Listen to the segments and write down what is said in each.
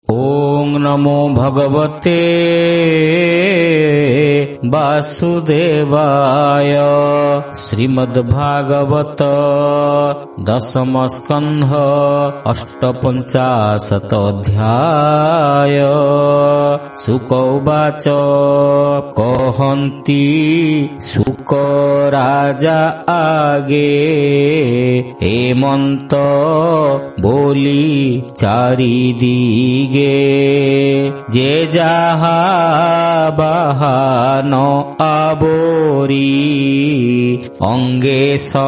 ओम नमो भगवते वासुदेवाय। श्रीमद्भागवत दशम स्कंध 58 अध्याय। शुक उवाच कहन्ति शुक राजा आगे हेमंत बोली चारि दिगे जे जाहा बाहान आबोरी अंगे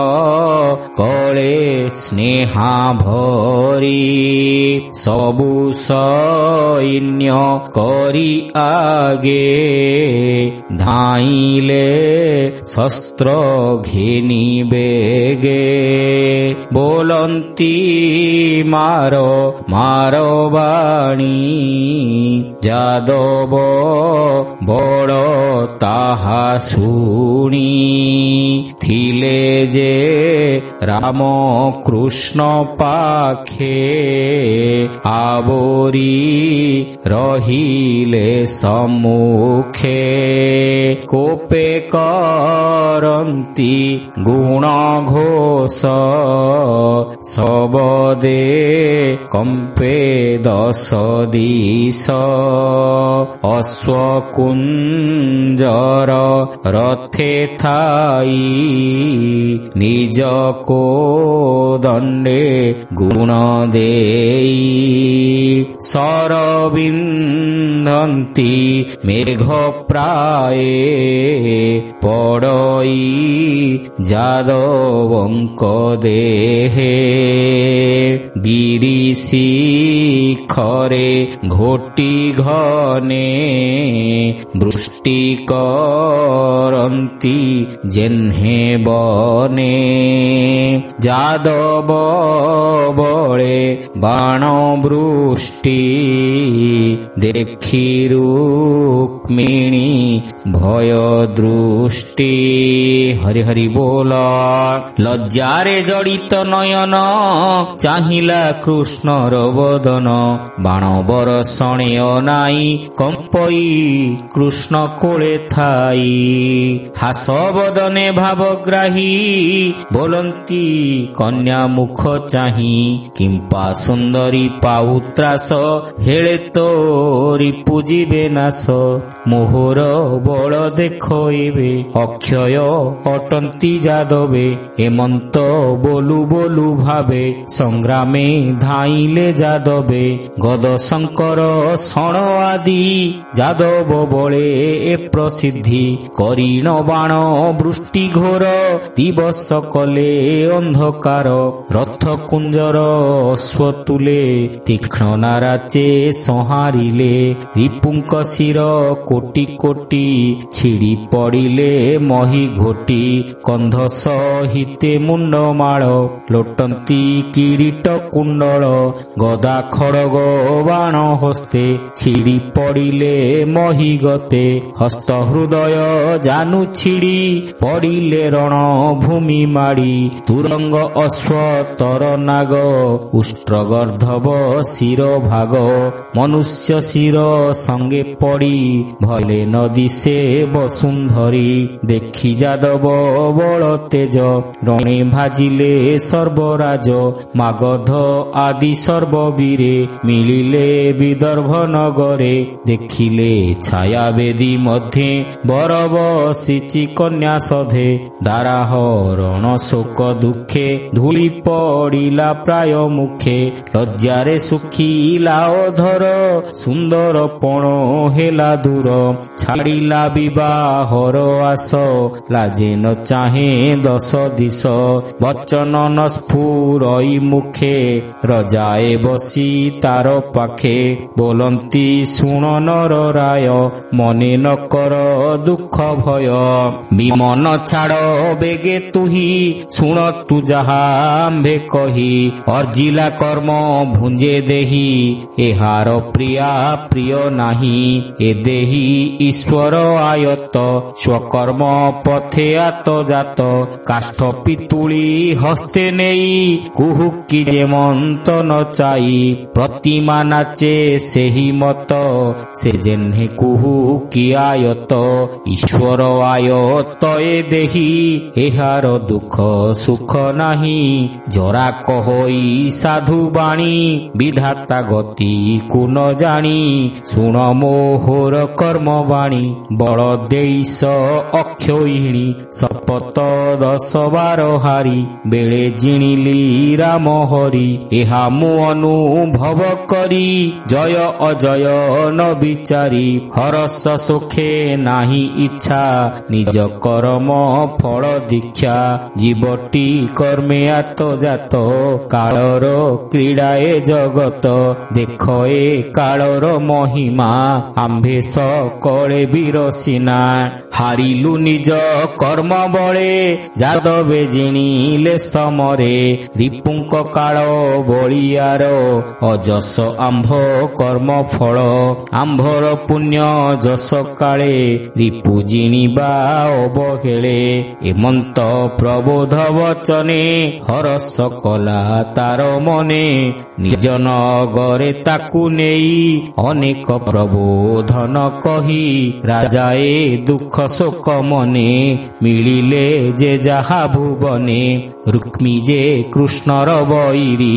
सकले स्नेहा भरी सबु सैन्य करी आगे धाइले शस्त्र घेनी बेगे बोलंती मारो मारो बाणी जादव बड़ ताहा शुणी थिले जे राम कृष्ण पाखे आबोरी रहिले सम्मुखे कोपे करन्ति गुण घोष सबदे कंपे दश दिश अश्वकुंजर रथे थाई निज को दंडे गुण देई सरविंदन्ति मेघ प्राये पड़ई जादवंक देहे गिरिशी खरे घोटी घने वृष्टि करन्ति जेन्हे बने जादव बळे बाण वृष्टि देखि रुक्मिणी भय दृष्टि। हरि हरि बोल। लज्जारे जड़ित नयन चाहिला कृष्णर बदन बाण बरषणे अनाई कंपई कृष्ण कोले थाई हास बदने भावग्राही बोलंती कन्या मुख चाही किंपा सुंदरी पाउत्रास हेले तोरी पूजिबे नाश मोहर बल देखइबे अक्षय अटंती जादवे हेमंत बोलू बोलू भावे संग्रामे धाइले जादवे गद शंकर शण आदि जादव बळे ए प्रसिद्धि करीण बाण वृष्टि घोर दिवस कले अंधकार रथ कुंजर अश्वतुले तीक्ष्ण नाराचे संहारिले रिपुंक शिर कोटि कोटि छिड़ी पड़िले मही घोटी कंध सहिते मुंडमाळ लोटंती किरीट कुंडल गदा खड़ग बाण हस्ते छिड़ी पड़िले मही गते हस्त हृदय जानु छिड़ी पड़िले रण भूमि माड़ी तुरंग अश्व तर नाग उष्ट्रगर्धव शिर भाग मनुष्य शिर संगे पड़ी भले नदी से बसुंधरी देखि जादव बल तेज रणे भाजिले सर्वराज मागध आदि सर्ववीरे मिलिले विदर्भ नगरे देखिले छाया वेदी मध्ये बर बसिची कन्या सधे दाराह रण शोक दुखे धूली पड़िला प्राय मुखे लज्जारे सुखिला अधर सुंदर पण हेला दूर छाड़िला विवाहर आस लाजे न चाहे दश दिश वचन न स्फुरई मुखे रजाए बसी तार पाखे बोल କରନ୍ତି ଶୁଣ ନର ରାୟ, ମନେ ନ କର ଦୁଃଖ ଭୟ। ବିମନ ଛାଡ଼ ବେଗେ ତୁହି, ଶୁଣ ତୁ ଯାହା ଆମ୍ଭେ କହି। ଅର୍ଜିଲା କର୍ମ ଭୁଞ୍ଜେ ଦେହି, ଏହାର ପ୍ରିୟା ପ୍ରିୟ ନାହିଁ। ଏ ଦେହି ଈଶ୍ୱର ଆୟତ, ସ୍ୱକର୍ମ ପଥେ ଆତଜାତ। କାଷ୍ଠ ପିତୁଳି ହସ୍ତେ ନେଇ, କୁହୁକି ଯେ ମନ୍ତ ନଚାଇ। ପ୍ରତିମା ନାଚେ ସେହି ମତ, ସେ ଯେହ୍ନେ କୁହୁକି ଆୟତ। ଈଶ୍ୱର ଆୟତ ଏ ଦେହି, ଏହାର ଦୁଃଖ ସୁଖ ନାହିଁ। ଜରା କହଇ ସାଧୁ ବାଣୀ, ବିଧାତା ଗତି କୁ ନ ଜାଣି। ଶୁଣ ମୋହର କର୍ମ ବାଣୀ, ବଳ ଦେଇସ ଅକ୍ଷୟିଣୀ। ଶପଥ 10 ବାର ହାରି, ବେଳେ ଜିଣିଲି ରାମ ହରି। ଏହା ମୁଁ ଅନୁଭବ କରି, ଜୟ ଅଜୟ ନ ବିଚାରି। ହରସ ସୁଖେ ନାହିଁ ଇଚ୍ଛା, ନିଜ କର୍ମ ଫଳ ଦୀକ୍ଷା। ଜୀବଟି କର୍ମେ ଆତଜାତ, କାଳର କ୍ରୀଡ଼ା ଏ ଜଗତ। ଦେଖ ଏ କାଳର ମହିମା, ଆମ୍ଭେ ସକଳେ ବିରସିନା। ହାରିଲୁ ନିଜ କର୍ମ ବଳେ, ଯାଦବେ ଜିଣିଲେ ସମରେ। ରିପୁଙ୍କ କାଳ ବଳିଆର, ଅଜସ ଆମ୍ଭ କର୍ମ ଫଳ। ଆମ୍ଭର ପୁଣ୍ୟ ଯଶ କାଳେ, ରିପୁ ଜିଣିବା ଅବହେଳେ। ଏମନ୍ତ ପ୍ରବୋଧ ବଚନେ, ହରସ କଲା ତାର ମନେ। ନିଜ ନଗରେ ତାକୁ ନେଇ, ଅନେକ ପ୍ରବୋଧନ କହି। ରାଜାଏ ଦୁଃଖ ଶୋକ ମନେ, ମିଳିଲେ ଯେ ଯାହା ଭୁବନେ। ରୁକ୍ମୀ ଯେ କୃଷ୍ଣର ବୈରୀ,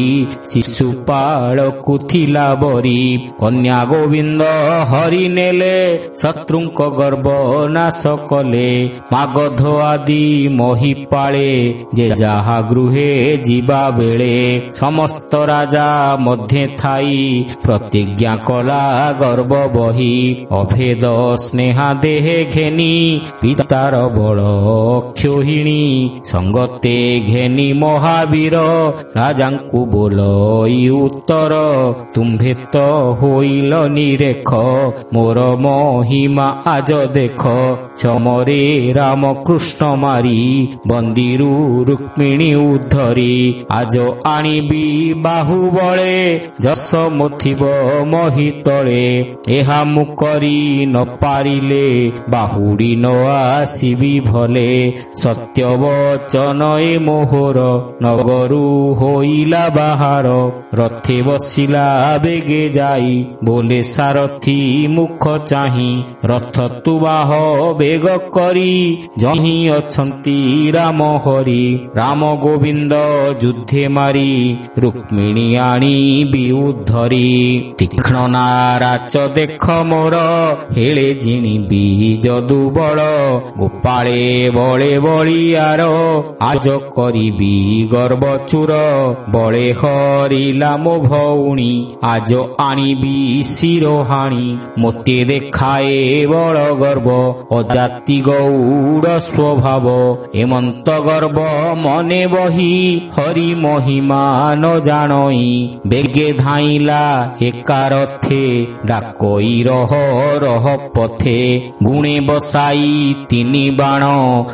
ଶିଶୁପାଳକୁ ଥିଲା ବରି। କନ୍ୟା ଗୋବିନ୍ଦ ହରି ନେଲେ, ଶତ୍ରୁଙ୍କ ଗର୍ବ ନାଶ କଲେ। ମାଗଧ ଆଦି ମହିପାଳେ, ଯେ ଯାହା ଗୃହେ ଯିବା ବେଳେ। ସମସ୍ତ ରାଜା ମଧ୍ୟେ ଥାଇ, ପ୍ରତିଜ୍ଞା କଲା ଗର୍ବ ବହି। ଅଭେଦ ସ୍ନେହା ଦେହେ ଘେନି, ପିତାର ବଳ ଅକ୍ଷୟିଣୀ। ସଙ୍ଗତେ ଘେନି ମହାବୀର, ରାଜାଙ୍କୁ ବୋଲଇ ଉତ୍ତର। ତୁମ୍ଭେ ତ ହୋଇଲ ନିରେଖ, ମୋର ମହିମା ଆଜ ଦେଖ। ଚମରେ ରାମ କୃଷ୍ଣ ମାରି, ବନ୍ଦୀରୁ ରୁକ୍ମିଣୀ ଉଦ୍ଧରି। ଆଜ ଆଣିବି ବାହୁବଳେ, ଯଶ ମୋଥିବ ମହି ତଳେ। ଏହା ମୁଁ କରି ନ ପାରିଲେ, ବାହୁଡ଼ି ନ ଆସିବି ଭଲେ। ସତ୍ୟ ବଚନ ଏ ମୋହର, ନଗରୁ ହୋଇଲା ବାହାର। ରଥେ ବସିଲା ବେଗେ ଯାଇ, ବୋଲେ ସାରଥି ମୁଖ ଚାହିଁ। ରଥ ତୁ ବାହ ବେଗ କରି, ଯହିଁ ଅଛନ୍ତି ରାମ ହରି। ରାମ ଗୋବିନ୍ଦ ଯୁଦ୍ଧେ ମାରି, ରୁକ୍ମିଣୀ ଆଣିବି ଉଦ୍ଧରି। ତୀକ୍ଷ୍ଣ ନାରାଚ ଦେଖ ମୋର, ହେଳେ ଜିଣିବି ଯଦୁ ବଳ। ଗୋପାଳେ ବଳେ ବଳିଆର, ଆଜ କରିବି ଗର୍ବଚୁର। ବଳେ ହରିଲା ମୋ ଭଉଣୀ, ଆଜ ଆଣିବି ଶିରୋହାଣୀ। ମୋତେ ଦେଖାଏ ବଳ ଗର୍ବ, ଅଜାତି ଗୌଡ଼ ସ୍ୱଭାବ। ଏମନ୍ତ ଗର୍ବ ମନେ ବହି, ହରି ମହିମା ନ ଜାଣଇ। ବେଗେ ଧାଇଁଲା ଏକାରଥେ, ଡାକଇ ରହ ରହ ପଥେ। ଗୁଣେ ବସାଇ 3 ବାଣ,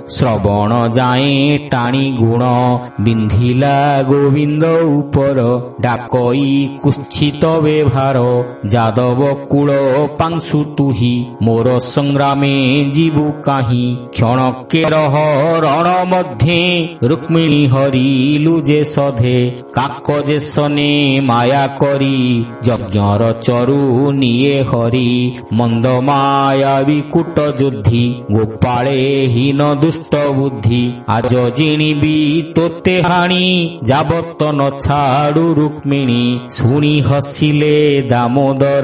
ଶ୍ରବଣ ଯାଏ ଟାଣି ଗୁଣ। ବିନ୍ଧିଲା ଗୋବିନ୍ଦ ଉପର, ଡାକଇ କୁତ୍ସିତ ବ୍ୟବହାର। ଯାଦବ କୁଳ ପାଂଶୁ ତୁହି, ମୋର ସଂଗ୍ରାମେ ଯିବୁ କାହିଁ। କ୍ଷଣକେ ରହ ରଣ ମଧ୍ୟେ, ରୁକ୍ମିଣୀ ହରିଲୁ ଯେ ସଧେ। କାକ ଯେ ସନେ ମାୟା କରି, ଯଜ୍ଞର ଚରୁ ନିଏ ହରି। ମନ୍ଦ ମାୟା ବିକୁଟ ଯୁଦ୍ଧି, ଗୋପାଳେ ହୀନ ଦୁଷ୍ଟ ବୁଦ୍ଧି। ଆଜ ଜିଣିବି ତୋତେ ହାଣି, ଯାବତ ନ ଛାଡୁ ରୁକ୍ମିଣୀ। ଶୁଣି ହସିଲେ ଦାମୋଦର,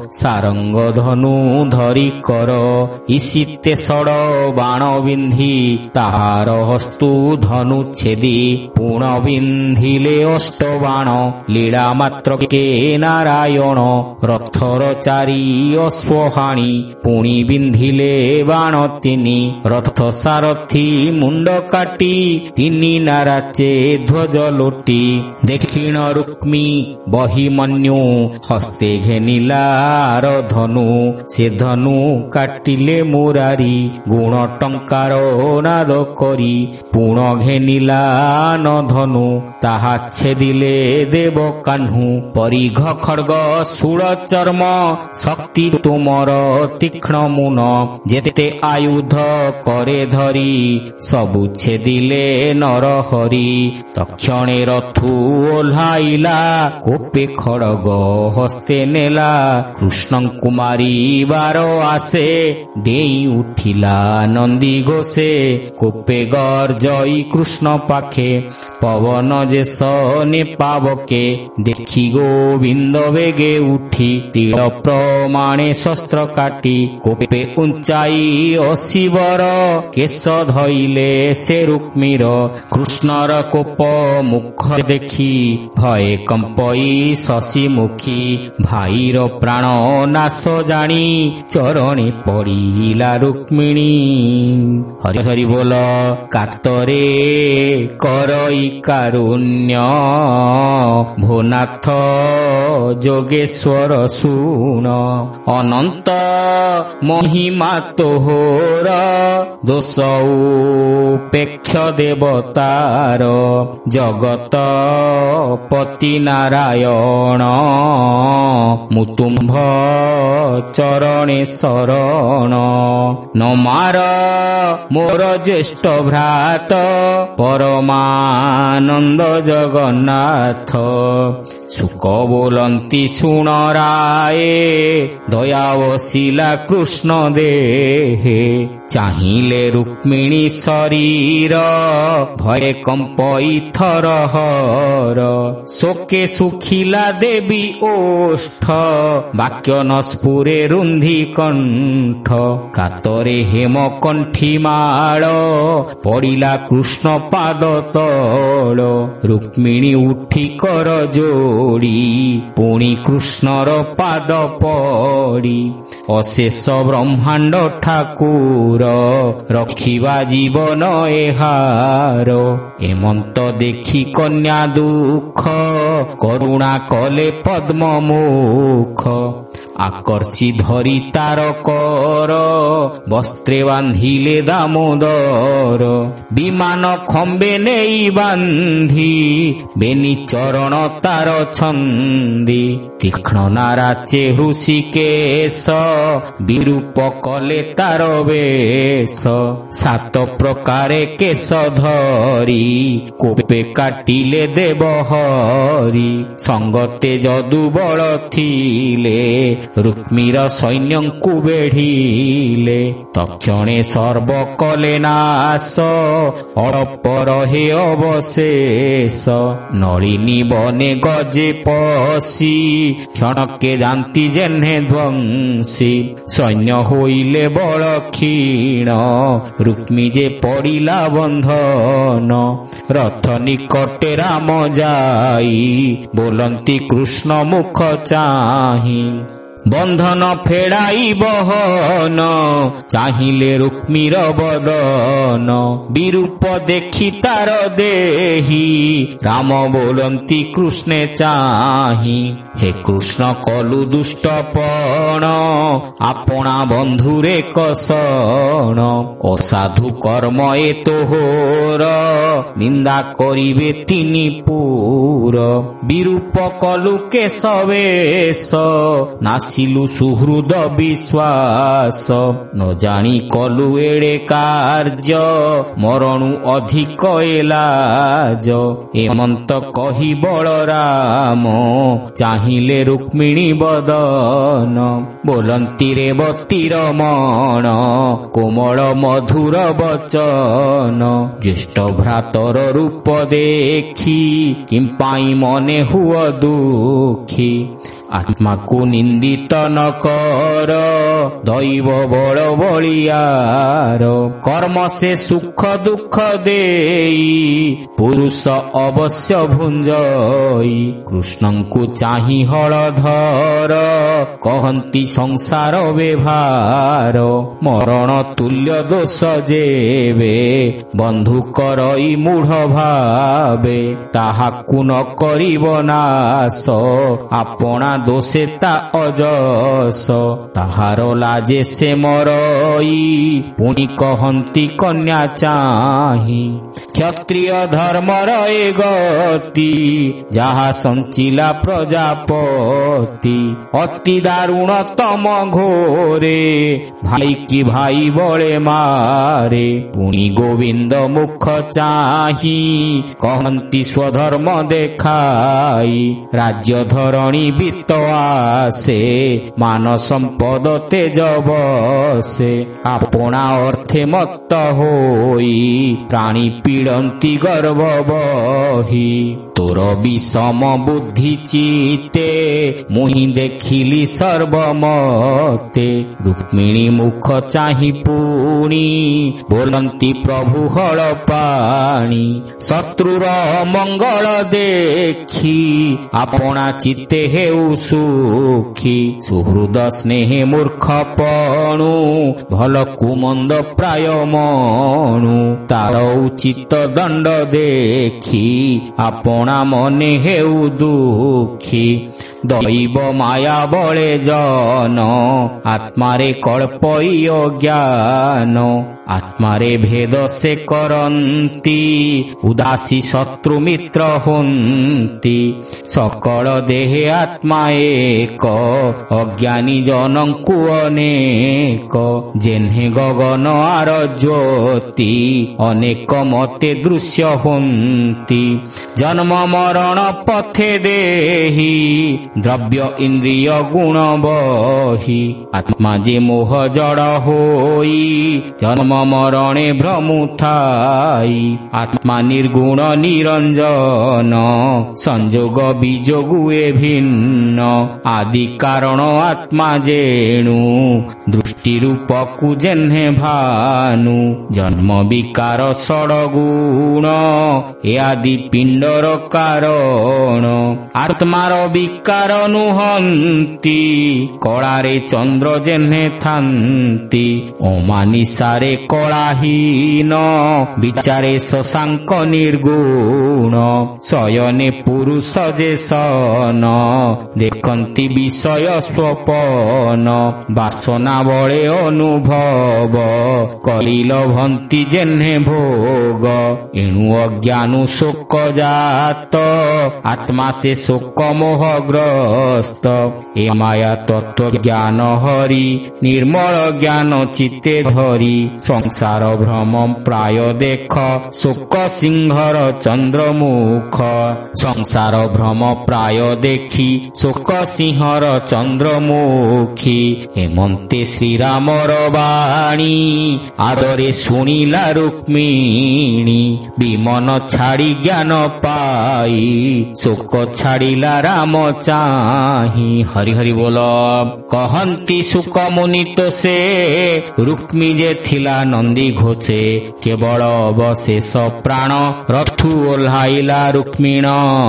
ସାରଙ୍ଗ ଧନୁ ଧରି କର। ଇସିତେ ସଡ଼ ବାଣ ବିନ୍ଧି, ତାହାର ହସ୍ତୁ ଧନୁ ଛେଦି। ପୁଣ ବିନ୍ଧିଲେ ଅଷ୍ଟ ବାଣ, ଲୀଳା ମାତ୍ରକେ ନାରାୟଣ। ରଥର ଚାରି ଅଶ୍ୱହାଣୀ, ପୁଣି ବିନ୍ଧିଲେ ବାଣ ତିନି ରଥ ସାରଥି ମୁଣ୍ଡ କାଟି ତିନି ନାରାଚେ ଧ୍ୱଜ ଲୋଟି ଦକ୍ଷିଣ ରୁକ୍ମୀ ବହିମନ୍ୟୁ ହସ୍ତେ ଘେନିଲାର ଧନୁ ସେ ଧନୁ କାଟିଲେ ମୁରାରି ଗୁଣ ଟଙ୍କାର ନାଦ କରି ପୁଣ ଘେନିଲା ନ ଧନୁ ତାହା ଛେଦିଲେ ଦେବ କାହ୍ନୁ ପରିଘ ଖଡ୍ଗ ଶୂଳ ଚର୍ମ ଶକ୍ତି ତୁମର ତୀକ୍ଷ୍ଣ ମୁନ ଯେତେ ଆୟୁଧ କରେ ଧରି ସବୁ ଛେଦିଲେ ନର ହରି ତକ୍ଷଣେ ରଥୁ ଓହ୍ଲାଇଲା କୋପେ ଖଡଗ ହସ୍ତେ ନେଲା କୃଷ୍ଣଙ୍କୁ ମାରିବାର ଆସେ ଡେଇଁ ଉଠିଲା ନନ୍ଦୀ ଘୋଷେ କୋପେ ଗର୍ଜଇ କୃଷ୍ଣ ପାଖେ ପବନ ଯେ ସନେ ପାବକେ ଦେଖି ଗୋବିନ୍ଦ ବେଗେ ଉଠି ତୀର ପ୍ରମାଣେ ଶସ୍ତ୍ର କାଟି କୋପେ ଉଞ୍ଚାଇ ଅଶିବର କେଶ ଧଇଲେ ସେ ରୁକ୍ମୀର କୃଷ୍ଣର କୋପ ମୁଖ ଦେଖି ଭଏ କମ୍ପଇ ଶଶିମୁଖୀ ଭାଇର ପ୍ରାଣ ନାଶ ଜାଣି ଚରଣେ ପଡ଼ିଲା ରୁକ୍ମିଣୀ ହରି ହରି ବୋଲ କାତରେ କରଇ କାରୁଣ୍ୟ ଭୋନାଥ ଯୋଗେଶ୍ୱର ଶୁଣ ଅନନ୍ତ ମହିମା ତୋହର ଦୋଷ ଉପେକ୍ଷ ଦେବତାର ଜଗତ ପତି ନାରାୟଣ ମୁତୁମ୍ଭ ଚରଣେ ଶରଣ ନମାର ମୋର ଜ୍ୟେଷ୍ଠ ଭ୍ରାତ ପରମାନନ୍ଦ ଜଗନ୍ନାଥ ସୁକ ବୋଲନ୍ତି ଶୁଣ ରାଏ ଦୟା ବସିଲା କୃଷ୍ଣ ଦେହେ ଚାହିଁଲେ ରୁକ୍ମିଣୀ ଶରୀର ଭୟରେ କମ୍ପଇ ଥରହର ଶୋକେ ଶୁଖିଲା ଦେବୀ ଓଷ୍ଠ ବାକ୍ୟ ନ ସ୍ଫୁରେ ରୁନ୍ଧି କଣ୍ଠ କାତରେ ହେମ କଣ୍ଠି ମାଳ ପଡ଼ିଲା କୃଷ୍ଣ ପାଦ ତଳ ରୁକ୍ମିଣୀ ଉଠି କର ଯୋଡ଼ି ପୁଣି କୃଷ୍ଣର ପାଦ ପଡ଼ି ଅଶେଷ ବ୍ରହ୍ମାଣ୍ଡ ଠାକୁର ରଖିବା ଜୀବନ ଏହାର ଏମନ୍ତ ଦେଖି କନ୍ୟା ଦୁଃଖ କରୁଣା କଲେ ପଦ୍ମମୁଖ ଆକର୍ଷି ଧରି ତାର କର ବସ୍ତ୍ରେ ବାନ୍ଧିଲେ ଦାମୋଦର ବିମାନ ଖମ୍ବେ ନେଇ ବାନ୍ଧି ବେନି ଚରଣ ତାର ଛନ୍ଦି ତୀକ୍ଷ୍ଣ ନାରାଚେ ହୃଷିକେଶ ବିରୂପ କଲେ ତାର ବେଶ ସାତ ପ୍ରକାରେ କେଶ ଧରି କୋପେ କାଟିଲେ ଦେବ ହରି ସଙ୍ଗତେ ଯଦୁ ବଳ ଥିଲେ ରୁକ୍ମୀର ସୈନ୍ୟଙ୍କୁ ବେଢିଲେ ତକ୍ଷଣେ ସର୍ବ କଲେ ନାଶ ଅଳ୍ପ ରହେ ଅବଶେଷ ନଳିନୀ ବନେ ଗଜେ ପଶି କ୍ଷଣକେ ଯାନ୍ତି ଯେହ୍ନେ ଧ୍ୱଂସୀ ସୈନ୍ୟ ହୋଇଲେ ବଳ କ୍ଷୀଣ ରୁକ୍ମୀ ଯେ ପଡ଼ିଲା ବନ୍ଧନ ରଥ ନିକଟେ ରାମ ଯାଇ ବୋଲନ୍ତି କୃଷ୍ଣ ମୁଖ ଚାହିଁ ବନ୍ଧନ ଫେଡ଼ାଇ ବହନ ଚାହିଁଲେ ରୁକ୍ମୀର ବଦନ ବିରୂପ ଦେଖି ତାର ଦେହି ରାମ ବୋଲନ୍ତି କୃଷ୍ଣେ ଚାହିଁ ହେ କୃଷ୍ଣ କଲୁ ଦୁଷ୍ଟପଣ ଆପଣା ବନ୍ଧୁରେ କଷଣ ଅସାଧୁ କର୍ମ ଏ ତୋହର ନିନ୍ଦା କରିବେ ତିନି ପୁର ବିରୂପ କଲୁ କେଶବେଶ ନାସିଲୁ ସୁହୃଦ ବିଶ୍ୱାସ ନ ଜାଣି କଲୁ ଏଡ଼େ କାର୍ଯ୍ୟ ମରଣୁ ଅଧିକ ଏଲାଜ ଏମନ୍ତ କହି ବଳରାମ ଚାହିଁଲେ ରୁକ୍ମିଣୀ ବଦନ ବୋଲନ୍ତି ରେବତୀର ମଣ କୋମଳ ମଧୁର ବଚନ ଜ୍ୟେଷ୍ଠ ଭ୍ରାତର ରୂପ ଦେଖି କିମ୍ପାଇଁ ମନେ ହୁଅ ଦୁଃଖୀ ଆତ୍ମାକୁ ନିନ୍ଦିତ ନ କର, ଦୈବ ବଳ ବଳିୟାର। କର୍ମ ସେ ସୁଖ ଦୁଃଖ ଦେଇ, ପୁରୁଷ ଅବଶ୍ୟ ଭୁଞ୍ଜଇ। କୃଷ୍ଣଙ୍କୁ ଚାହିଁ ହଳଧର, କହନ୍ତି ସଂସାର ବ୍ୟବହାର। ମରଣ ତୁଲ୍ୟ ଦୋଷ ଯେବେ, ବନ୍ଧୁ କରଇ ମୂଢ଼ ଭାବେ। ତାହାକୁ ନ କରିବ ନାଶ, ଆପଣା ଦୋଷେ ତା ଅଜସ। ତାହାର ଲାଜେ ସେ ମରଇ, ପୁଣି କହନ୍ତି କନ୍ୟା ଚାହିଁ। କ୍ଷତ୍ରିୟ ଧର୍ମର ଏ ଗତି, ଯାହା ସଞ୍ଚିଲା ପ୍ରଜାପତି। ଅତି ଦାରୁଣ ତମ ଘୋରେ, ଭାଇ କି ଭାଇ ବଳେ ମାରେ। ପୁଣି ଗୋବିନ୍ଦ ମୁଖ ଚାହିଁ, କହନ୍ତି ସ୍ୱଧର୍ମ ଦେଖାଇ। ରାଜ୍ୟ ଧରଣୀ ବିତ ଆସେ, ମାନ ସମ୍ପଦ ତେଜ ବସେ। ଆପଣା ଅର୍ଥେ ମତ୍ତ ହୋଇ, ପ୍ରାଣୀ ପୀଡ଼ନ୍ତି ଗର୍ବ ବହି। ତୋର ବିଷମ ବୁଦ୍ଧି ଚିତେ, ମୁହିଁ ଦେଖିଲି ସର୍ବମତେ। ରୁକ୍ମିଣୀ ମୁଖ ଚାହିଁ ପୁଣି, ବୋଲନ୍ତି ପ୍ରଭୁ ହଳ ପାଣି। ଶତ୍ରୁର ମଙ୍ଗଳ ଦେଖି, ଆପଣା ଚିତ୍ତେ ହେଉ ସୁଖୀ। ସୁହୃଦ ସ୍ନେହେ ମୂର୍ଖପଣୁ, ଭଲକୁ ମନ୍ଦ ପ୍ରାୟ ମଣୁ। ତାର ଉଚିତ ଦଣ୍ଡ ଦେଖି, ଆପଣା ମନେ ହେଉ ଦୁଃଖୀ। ଦୈବ ମାୟା ବଳେ ଜନ, ଆତ୍ମାରେ କଳ୍ପଇ ଅଜ୍ଞାନ। ଆତ୍ମାରେ ଭେଦ ସେ କରନ୍ତି, ଉଦାସୀ ଶତ୍ରୁ ମିତ୍ର ହୁଅନ୍ତି। ସକଳ ଦେହେ ଆତ୍ମା ଏକ, ଅଜ୍ଞାନୀ ଜନଙ୍କୁ ଅନେକ। ଯେହ୍ନେ ଗଗନ ଆର ଜ୍ୟୋତି, ଅନେକ ମତେ ଦୃଶ୍ୟ ହୁଅନ୍ତି। ଜନ୍ମ ମରଣ ପଥେ ଦେହି, ଦ୍ରବ୍ୟ ଇନ୍ଦ୍ରିୟ ଗୁଣ ବହି। ଆତ୍ମା ଯେ ମୋହ ଜଡ଼ ହୋଇ, ଜନ୍ମ ମରଣେ ଭ୍ରମୁଥାଇ। ଆତ୍ମା ନିର୍ଗୁଣ ନିରଞ୍ଜନ, ସଂଯୋଗ ବିଯୋଗୁ ଏ ଭିନ୍ନ। ଆଦି କାରଣ ଆତ୍ମା ଯେଣୁ, ଦୃଷ୍ଟି ରୂପକୁ ଯେହ୍ନେ ଭାନୁ। ଜନ୍ମ ବିକାର ଷଡ଼ଗୁଣ, ଏ ଆଦି ପିଣ୍ଡର କାରଣ। ଆତ୍ମାର ବିକାର ନୁହନ୍ତି, କଳାରେ ଚନ୍ଦ୍ର ଯେହ୍ନେ ଥାନ୍ତି। ଅମାନିସାରେ କଳାହୀନ, ବିଚାରେ ଶଶାଙ୍କ ନିର୍ଗୁଣ। ଶୟନେ ପୁରୁଷ ଯେ ସନ, ଦେଖନ୍ତି ବିଷୟ ସ୍ୱପନ। ବାସନା ବଳେ ଅନୁଭବ, କରିଲଭନ୍ତି ଯେହ୍ନେ ଭୋଗ। ଏଣୁ ଅଜ୍ଞାନୁ ଶୋକ ଜାତ, ଆତ୍ମା ସେ ଶୋକ ମୋହଗ୍ରସ୍ତ। ଏ ମାୟା ତତ୍ତ୍ୱ ଜ୍ଞାନ ହରି, ନିର୍ମଳ ଜ୍ଞାନ ଚିତ୍ତେ ଧରି। ସଂସାର ଭ୍ରମ ପ୍ରାୟ ଦେଖ, ଶୋକ ସିଂହର ଚନ୍ଦ୍ରମୁଖ। ସଂସାର ଭ୍ରମ ପ୍ରାୟ ଦେଖି, ଶୋକ ସିଂହର ଚନ୍ଦ୍ରମୁଖୀ। ହେମନ୍ତେ ଶ୍ରୀରାମର ବାଣୀ, ଆଦରେ ଶୁଣିଲା ରୁକ୍ମିଣୀ। ବିମନ ଛାଡ଼ି ଜ୍ଞାନ ପାଇ, ଶୋକ ଛାଡ଼ିଲା ରାମ ଚାହିଁ। ହରି ହରି ବୋଲ। କହନ୍ତି ସୁକ ମୁନି ତ ସେ, ରୁକ୍ମୀ ଯେ ଥିଲା ନନ୍ଦୀ ଘୋଷେ। କେବଳ ଅବଶେଷ ପ୍ରାଣ, ରଥୁ ଓହ୍ଲାଇଲା ରୁକ୍ମିଣ।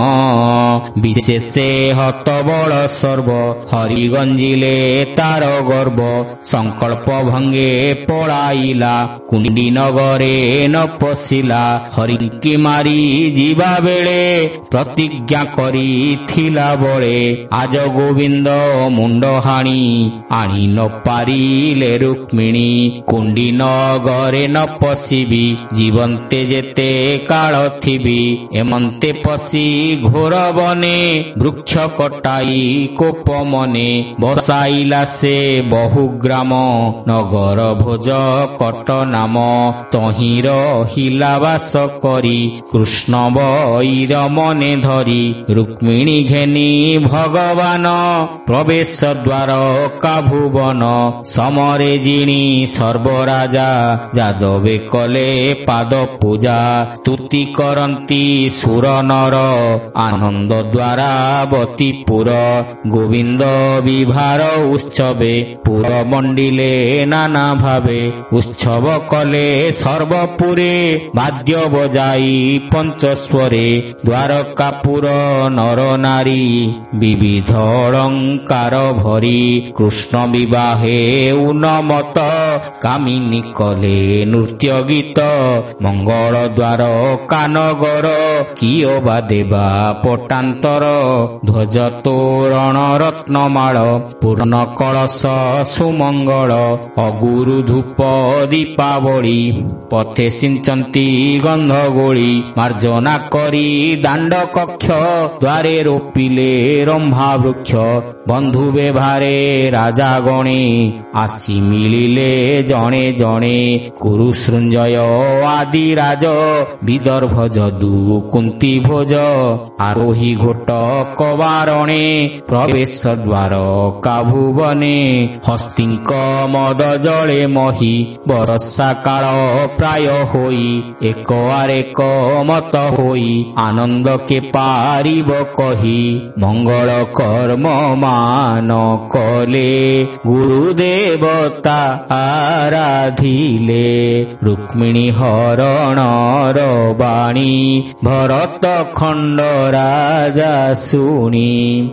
ବିଶେଷେ ହତ ବଳ ସର୍ବ, ହରି ଗଞ୍ଜିଲେ ତାର ଗର୍ବ। ସଂକଳ୍ପ ଭଙ୍ଗେ ପଳାଇଲା, କୁଣ୍ଡି ନଗରେ ନ ପଶିଲା। ହରିଙ୍କି ମାରି ଯିବା ବେଳେ, ପ୍ରତିଜ୍ଞା କରିଥିଲା ବଳେ। ଆଜ ଗୋବିନ୍ଦ ମୁଣ୍ଡ ହାଣି, ଆଣି ନ ପାରିଲେ ରୁକ୍ମିଣୀ। କୁଣ୍ଡି ନଗରେ ନ ପଶିବି, ଜୀବନ୍ତେ ଯେତେ କାଳ ଥିବି। ଏମନ୍ତେ ପଶି ଘୋର ବନେ, ବୃକ୍ଷ କଟାଇ କୋପ ମନେ। ବସାଇଲା ସେ ବହୁ ଗ୍ରାମ, ନଗର ଭୋଜ କଟ ନାମ। ତହିଁ ରହିଲା ବାସ କରି, କୃଷ୍ଣ ବୈର ମନେ ଧରି। ରୁକ୍ମିଣୀ ଘେନି ଭଗବାନ, ପ୍ରବେଶ ଦ୍ୱାର କା ଭୁବନ। ସମରେ ଜିଣି ସର୍ବରାଜା, ଯାଦବେ କଲେ ପାଦ ପୂଜା ସ୍ତୁତି କରନ୍ତି ସୁର ନର ଆନନ୍ଦ ଦ୍ୱାରା ବତୀପୁର ଗୋବିନ୍ଦ ବିଭାର ଉତ୍ସବେ ପୁର ମଣ୍ଡିଲେ ନାନା ଭାବେ ଉତ୍ସବ କଲେ ସର୍ବପୁରେ ବାଦ୍ୟ ବଜାଇ ପଞ୍ଚସ୍ୱରେ ଦ୍ୱାରକାପୁର ନର ନାରୀ ବିବିଧ ଅଳଙ୍କାର ଭରି କୃଷ୍ଣ ବିବାହେ ଉନ୍ମତ କାମିନୀ କଲେ ନୃତ୍ୟ ଗୀତ ମଙ୍ଗଳ ଦ୍ୱାର କାନଗର କିଓ ବା ଦେବା ପଟାନ୍ତର ଧ୍ୱଜ ତୋରଣ ରତ୍ନମାଳ ପୂର୍ଣ୍ଣ କଳସ ସୁମଙ୍ଗଳ ଅଗୁରୁ ଧୂପ ଦୀପାବଳି ପଥେ ସିଞ୍ଚନ୍ତି ଗନ୍ଧ ଗୋଳି ମାର୍ଜନା କରି ଦାଣ୍ଡ କକ୍ଷ ଦ୍ୱାରେ ରୋପିଲେ ରମ୍ଭା ବୃକ୍ଷ ବନ୍ଧୁ ବେଭାରେ ରାଜା ଗଣେ ଆସି ମିଳିଲେ ଜଣେ ଜଣେ କୁରୁ ସୃଞ୍ଜୟ ଆଦି ରାଜ ବିଦର୍ଭ ଯଦୁ କୁନ୍ତି ଭୋଜ ଆରୋହୀ ଘୋଟ କବାରଣେ ପ୍ରବେଶ ଦ୍ୱାର କାଭୁବନେ ହସ୍ତିଙ୍କ ମଦ ଜଳେ ମହି ବରଷା କାଳ ପ୍ରାୟ ହୋଇ ଏକ ଆରେକ ମତ ହୋଇ ଆନନ୍ଦ କେ ପାରିବ କହି ମଙ୍ଗଳ କର୍ମ ମାନ କଲେ ଗୁରୁଦେବତା ଆରାଧିଲେ ରୁକ୍ମିଣୀ ହରଣର ବାଣୀ ଭରତ ଖଣ୍ଡ ରାଜା ଶୁଣି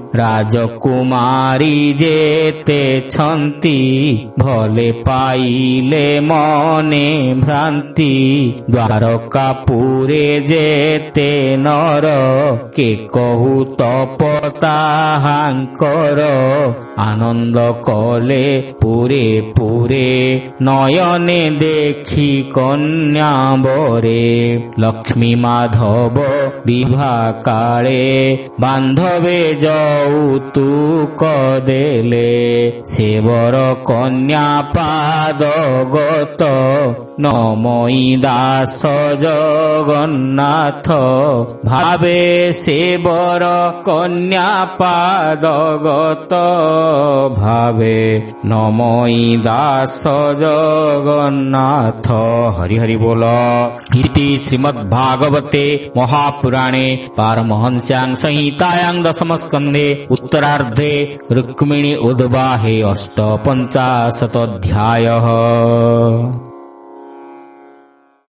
ରାଜକୁମାରୀ ଯେତେ ଛନ୍ତି ଭଲେ ପାଇଲେ ମନେ ଭ୍ରାନ୍ତି ଦ୍ୱାରକାପୁରେ ଯେତେ ନର କେ କହୁ ତପ ତାହାଙ୍କର ଆନନ୍ଦ କଲେ ପୁରେ ପୁରେ ନୟନେ ଦେଖି କନ୍ୟା ବରେ ଲକ୍ଷ୍ମୀ ମାଧବ ବିଭା କାଳେ ବାନ୍ଧବେ ଯୌତୁକ ଦେଲେ ସେବର କନ୍ୟା ପାଦ ଗତ ନମଇ ଦାସ ଜଗନ୍ନାଥ ଭାବେ ସେବର କନ୍ୟା ପାଦ ଗତ ଭାବେ ନମଇ ଦାସ ଜଗନ୍ନାଥ। ହରି ହରି ବୋଲ। ଇତି ଶ୍ରୀମଦ୍ ଭାଗବତେ ମହାପୁରାଣେ ପାରମହଂସ୍ୟାଂ ସଂହିତାୟାଂ ଦଶମ ସ୍କନ୍ଧେ ଉତ୍ତରାର୍ଧେ ରୁକ୍ମିଣୀ ଉଦ୍ବାहे 850 ଅଧ୍ୟାୟः।